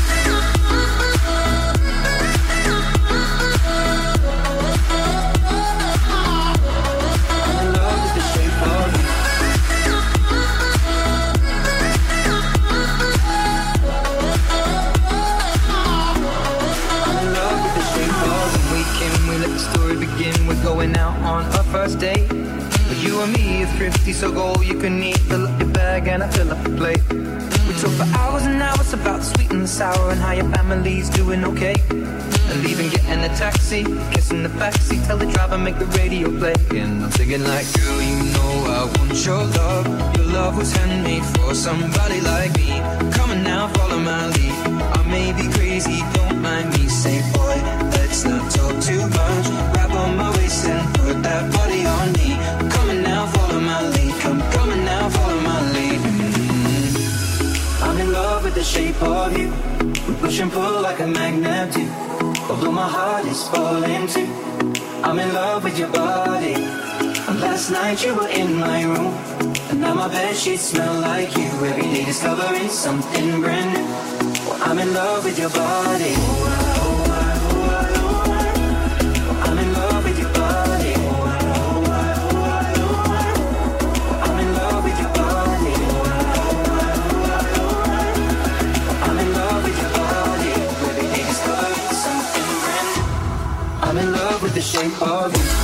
[SPEAKER 4] Going out on our first date. But you and me are thrifty, so go all you can eat. Fill up your bag and I fill up the plate. We talk for hours and hours about the sweet and the sour and how your family's doing okay. And leaving, getting a taxi, kissing the backseat, tell the driver make the radio play. And I'm singing like, girl, you know I want your love. Your love was handmade for somebody like me. Come on now, follow my lead. I may be crazy, don't mind me. Say, boy, let's not talk too much. Grab on my waist and put that body on me. Come on now, follow my lead. Come on now, follow my lead. I'm in love with the shape of you. We push and pull like a magnet do. Although my heart is falling too. I'm in love with your body. And last night you were in my room, and now my bedsheets smell like you. Every day discovering something brand new. Well, I'm in love with your body. I'm in love with your body. I'm in love with your body. I'm in love with your body. Every day discovering something brand new. I'm in love with the shape of you.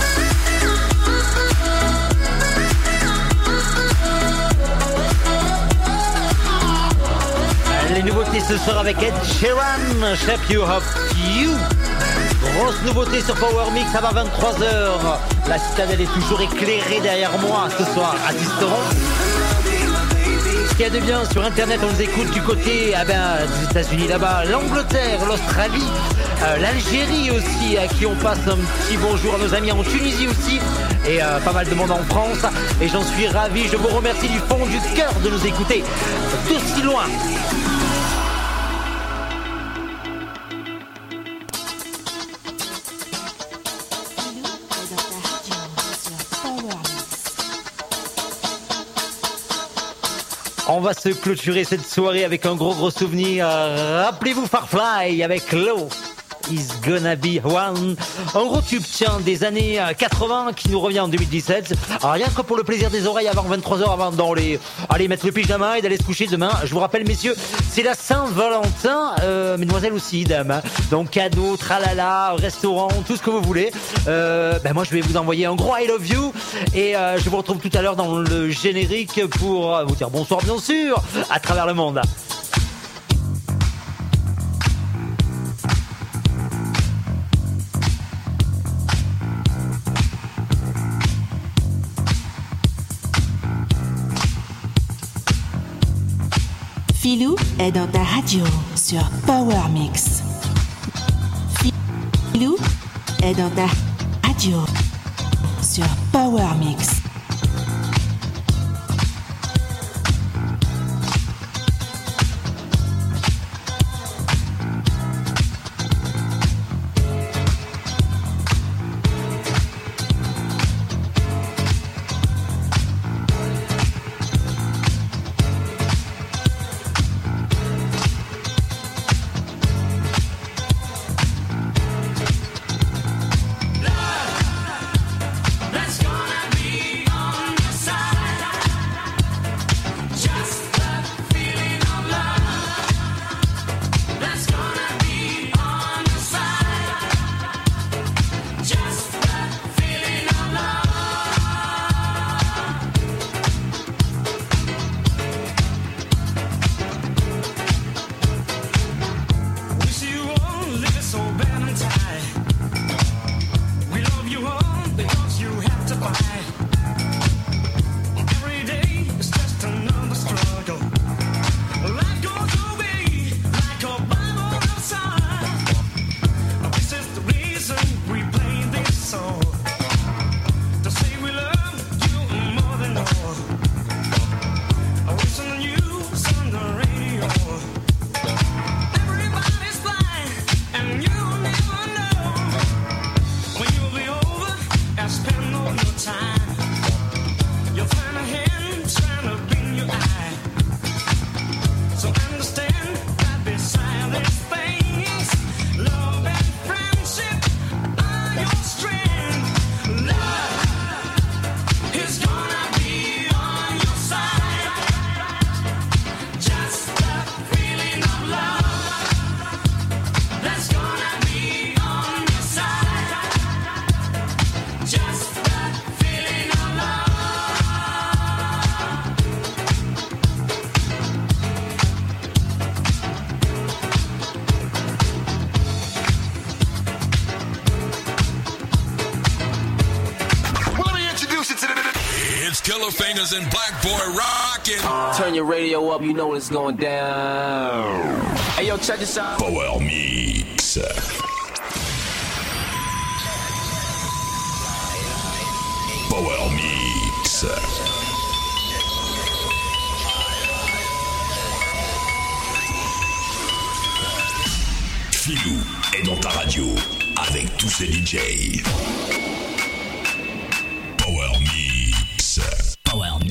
[SPEAKER 2] Les nouveautés ce soir avec Ed Sheeran, Shape You Up You. Grosse nouveauté sur Power Mix avant 23h. La citadelle est toujours éclairée derrière moi ce soir à Disteron. Ce qu'il y a de bien sur internet, on nous écoute du côté des États-Unis là-bas, l'Angleterre, l'Australie, l'Algérie aussi, à qui on passe un petit bonjour à nos amis en Tunisie aussi, et pas mal de monde en France. Et j'en suis ravi, je vous remercie du fond du cœur de nous écouter d'aussi loin. On va se clôturer cette soirée avec un gros souvenir. Rappelez-vous Farfly avec Low Is Gonna Be One. Un gros tube, tiens, des années 80 qui nous revient en 2017. Alors, rien que pour le plaisir des oreilles avant 23h, avant d'aller mettre le pyjama et d'aller se coucher demain. Je vous rappelle, messieurs, c'est la Saint-Valentin, mesdemoiselles aussi, dames. Donc, cadeaux, tralala, restaurant, tout ce que vous voulez. Moi, je vais vous envoyer un gros I love you. Et je vous retrouve tout à l'heure dans le générique pour vous dire bonsoir, bien sûr, à travers le monde.
[SPEAKER 9] Philou est dans ta radio sur Power Mix. Philou est dans ta radio sur Power Mix. Power Mix.
[SPEAKER 5] That's gonna be on your side. Just the feeling of love. That's gonna be on your side. Just the feeling of love. Wish you won't live it so bad and tight. We love you all because you have to fight. Every day is just another struggle. Life goes away like a Bible outside. This is the reason we play this song. To say we love you more than all. I listen to you on the radio. Everybody's flying and you never know when you'll be over and spend all your time. You'll find a hand trying to bring you eye. So understand that beside these things, love and friendship are your strength. Love is gonna be on your side. Just the feeling of love. That's gonna be on your side. Just the feeling of love.
[SPEAKER 1] Let me introduce you to the. It's Killer Fingers and Black Boy rockin'.
[SPEAKER 4] Turn your radio up, you know it's going down. Hey yo, check this out.
[SPEAKER 1] Power Mix. Power Mix. Filou est dans ta radio avec tous ses DJ. Power Mix. Power Mix.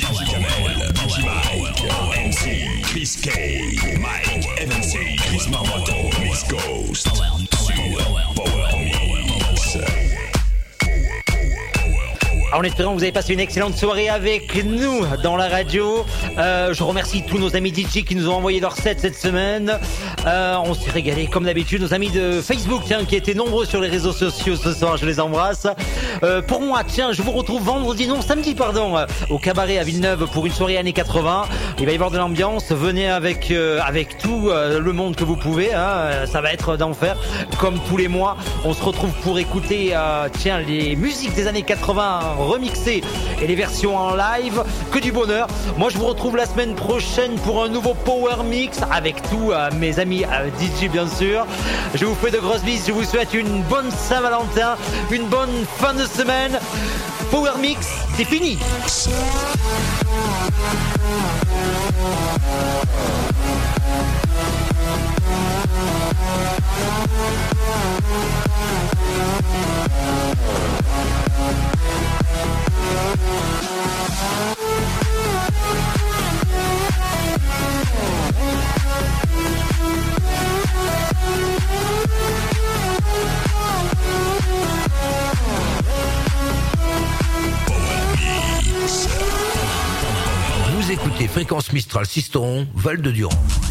[SPEAKER 1] MC, Chris K, Mike, Evansy, Chris Marmoto, Miss Ghost. Power Mix.
[SPEAKER 2] En espérant que vous avez passé une excellente soirée avec nous dans la radio. Je remercie tous nos amis DJ qui nous ont envoyé leur set cette semaine. On s'est régalé comme d'habitude. Nos amis de Facebook qui étaient nombreux sur les réseaux sociaux ce soir, je les embrasse. Pour moi, je vous retrouve samedi au cabaret à Villeneuve pour une soirée années 80. Il va y avoir de l'ambiance. Venez avec tout le monde que vous pouvez. Ça va être d'enfer. Comme tous les mois, on se retrouve pour écouter les musiques des années 80 remixées et les versions en live. Que du bonheur. Moi, je vous retrouve la semaine prochaine pour un nouveau Power Mix avec tous mes amis DJ, bien sûr. Je vous fais de grosses bises. Je vous souhaite une bonne Saint-Valentin, une bonne fin de semaine. Power Mix, c'est fini.
[SPEAKER 10] Vous écoutez Fréquence Mistral Sisteron, Val de Durand.